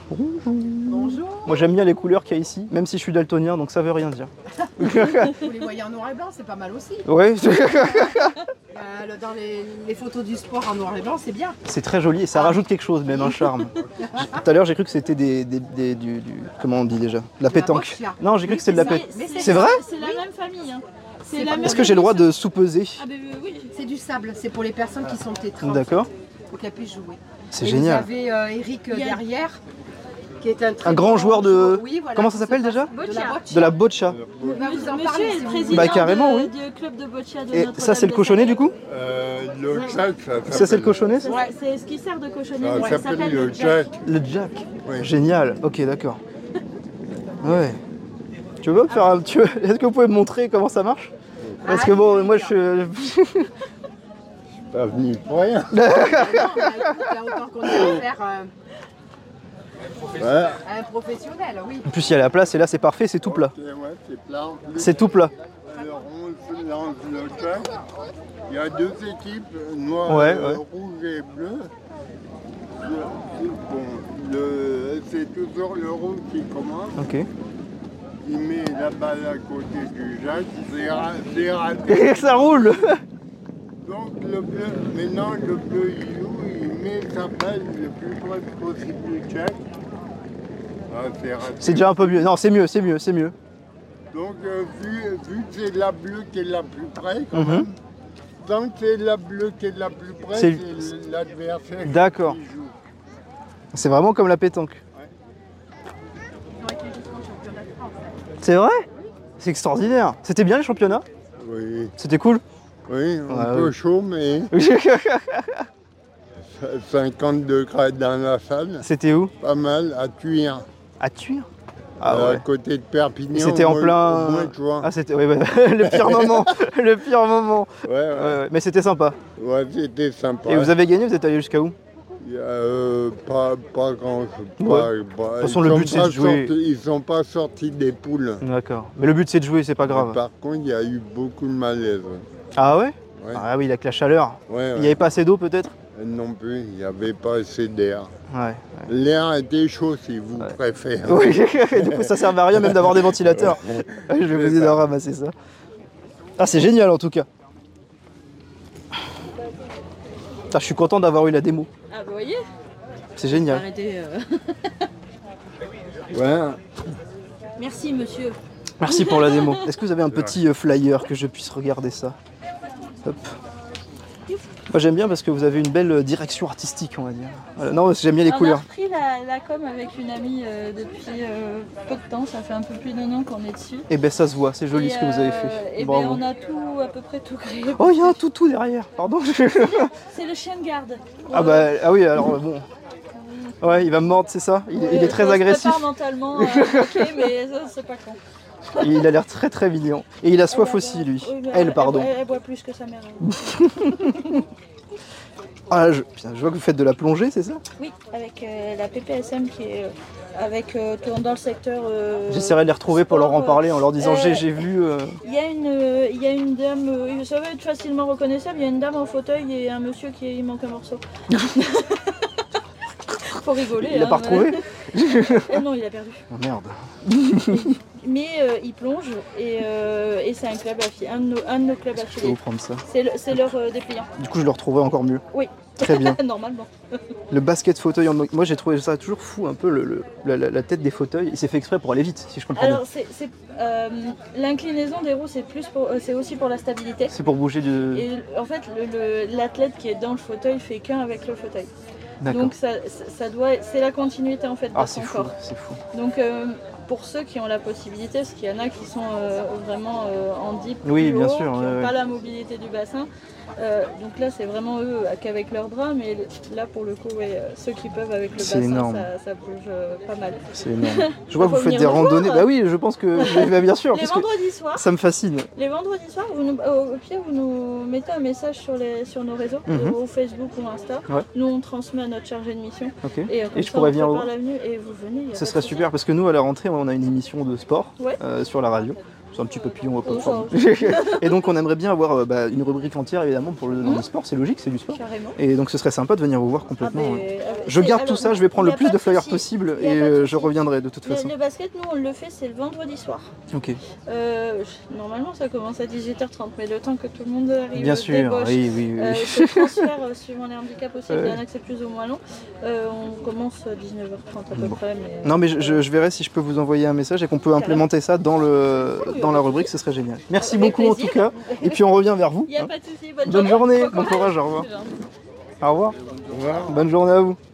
Bonjour. Moi j'aime bien les couleurs qu'il y a ici, même si je suis daltonien, donc ça veut rien dire. Vous les voyez en noir et blanc, c'est pas mal aussi. Ouais, Dans les photos du sport en noir et blanc, c'est bien. c'est très joli et ça rajoute quelque chose, même un charme. Tout à l'heure j'ai cru que c'était du comment on dit déjà, la pétanque. boccia. Non, j'ai cru que c'était de la pétanque. c'est C'est vrai? C'est la même famille. Hein. C'est la même Est-ce que j'ai le droit de sous-peser? Ah ben oui. C'est du sable, c'est pour les personnes qui sont tétras. D'accord. Pour qu'elles puissent jouer. C'est Et génial. Vous avez Eric derrière, qui est un très Un grand bon joueur de... Oui, voilà, Comment ça s'appelle déjà? De la boccia. De la boccia. On va vous en Monsieur parler. est si le vous président voulez. Bah, carrément, oui. du club de boccia de Et Notre-Dame ça c'est le de cochonnet du Sacré. coup? Le jack, Ça c'est le cochonnet ça? Ouais, c'est ce qui sert de cochonnet. Ça Ouais, s'appelle le jack. Le jack. Oui. Génial. Ok, d'accord. Ouais. Tu veux me faire un... Est-ce que vous pouvez me montrer comment ça marche? Parce que bon, moi je... Pas venu pour rien. Non, bah, écoute, il y a autant qu'on ait faire Ouais. un professionnel, oui. En plus il y a la place et là c'est parfait, c'est tout plat. Ok, ouais, c'est plat. C'est tout plat. Alors on se lance le jack. Il y a deux équipes, noir, Ouais, ouais. rouge et bleu. C'est toujours le rouge qui commence. Ok. Il met la balle à côté du jack. C'est raté. Et ça roule. Donc le bleu, maintenant le bleu il joue, il met sa balle le plus proche possible du jack. Ah, c'est raté. C'est déjà un peu mieux. Non, c'est mieux, c'est mieux, c'est mieux. Donc vu que c'est la bleue qui est la plus près quand Mhm. même, tant que c'est la bleue qui est la plus près, C'est- c'est l'adversaire D'accord. qui joue. C'est vraiment comme la pétanque. C'est vrai? C'est extraordinaire. C'était bien le championnat? Oui, C'était cool? oui, un Ouais, peu ouais. chaud, mais 50 degrés dans la salle, C'était où? pas mal, à Thuir, À Thuir? à Ah ouais. côté de Perpignan. Et c'était en au plein... mois de juin. Ah c'était... Ouais, ouais. Le pire moment. Le pire moment. Ouais, ouais, Ouais, mais c'était sympa. ouais, c'était sympa. Et vous avez gagné, vous êtes allé jusqu'à où? Il y a, pas grand chose. Ouais. De toute façon, le but, c'est de jouer. Ils sont pas sortis des poules. D'accord. Mais le but c'est de jouer, c'est pas grave. Par contre, il y a eu beaucoup de malaise. Ah ouais? Ouais. Ah oui, avec la chaleur. Ouais, Il n'y avait pas assez d'eau peut-être? Non plus, il n'y avait pas assez d'air. Ouais. L'air était chaud si vous préférez. Oui, du coup ça servait à rien même d'avoir des ventilateurs. Je vais vous aider à ramasser ça. Ah c'est génial en tout cas. Ah, je suis content d'avoir eu la démo. Ah vous voyez? C'est génial. Arrêtez. Ouais. Merci monsieur. Merci pour la démo. Est-ce que vous avez un petit flyer que je puisse regarder ça? Hop. Moi j'aime bien parce que vous avez une belle direction artistique on va dire. Voilà. Non j'aime bien les On a couleurs. repris la com avec une amie depuis peu de temps, ça fait un peu plus d'1 an qu'on est dessus. Et ben ça se voit, c'est joli Et, ce que vous avez fait. Et ben Bravo. on a tout, à peu près tout créé. Oh il y a un toutou derrière, pardon. C'est le chien de garde. Ah bah ah oui alors bon. Ouais il va me mordre c'est ça, il est très agressif. Je mentalement, ok mais ça c'est pas con. Il a l'air très très mignon. Et il a soif aussi lui. Oui, mais Elle pardon. Elle boit plus que sa mère. Ah putain, je vois que vous faites de la plongée c'est ça? Oui, avec la PPSM qui est dans le secteur. J'essaierai de les retrouver pour leur en sport, parler en leur disant j'ai vu. Il y a une dame, ça va être facilement reconnaissable, il y a une dame en fauteuil et un monsieur il manque un morceau. Faut rigoler. Il l'a pas retrouvé? Non, il a perdu. Oh merde. Mais il plonge et c'est un club un de nos clubs Je peux vous affiliés. prendre ça. C'est leur dépliant. Du coup je le retrouverai encore mieux. Oui. Très bien. Normalement. Le basket fauteuil en moi j'ai trouvé ça toujours fou un peu la tête des fauteuils. Il s'est fait exprès pour aller vite si je comprends Alors bien. l'inclinaison des roues c'est aussi pour la stabilité. C'est pour bouger de. Et en fait l'athlète qui est dans le fauteuil fait qu'un avec le fauteuil. D'accord. Donc c'est la continuité en fait de Ah son c'est fou, corps. c'est fou. Donc pour ceux qui ont la possibilité, parce qu'il y en a qui sont vraiment en deep, Oui, plus bien haut, sûr, qui ouais, n'ont ouais. pas la mobilité du bassin. Donc là c'est vraiment eux qu'avec leurs bras, mais là pour le coup ceux qui peuvent avec le C'est bassin énorme. ça bouge pas mal. C'est énorme. Je vois que Faut vous faites venir des me voir. randonnées. Bah oui, je pense que. Bah, bien sûr, Les parce que vendredis soirs, ça me fascine. au pire vous nous mettez un message sur nos réseaux, Mhm. ou Facebook ou Insta. Ouais. Nous on transmet à notre chargé de mission. Ok. Et, comme Et je ça, pourrais on venir prépare voir. l'avenue et vous venez. y a Ce pas serait de souci. super parce que nous à la rentrée on a une émission de sport Ouais. sur la radio. C'est un petit papillon hop, Oh, hop, ça pardon. Et donc on aimerait bien avoir une rubrique entière évidemment pour dans le sport, c'est logique, c'est du sport. Carrément. Et donc ce serait sympa de venir vous voir complètement. Ah, ouais. mais, Je garde tout ça, je vais prendre y le a plus pas de flyers souci. possible Y a et pas de je souci. reviendrai de toute façon. Le basket, nous on le fait, c'est le vendredi soir. Ok. Normalement ça commence à 18h30, mais le temps que tout le monde arrive Bien au sûr, débauche, oui. se transfère suivant les handicaps aussi, Ouais. il y en a que c'est plus ou moins long. On commence à 19h30 à peu Bon. près. Mais, Non mais je verrai si je peux vous envoyer un message et qu'on peut implémenter ça dans la rubrique, ce serait génial. Merci Avec beaucoup en plaisir. tout cas. Et puis on revient vers vous. Il n'y a hein. pas de souci, Bonne journée, bon courage. courage, au revoir. Au revoir. Au revoir. Bonne journée à vous.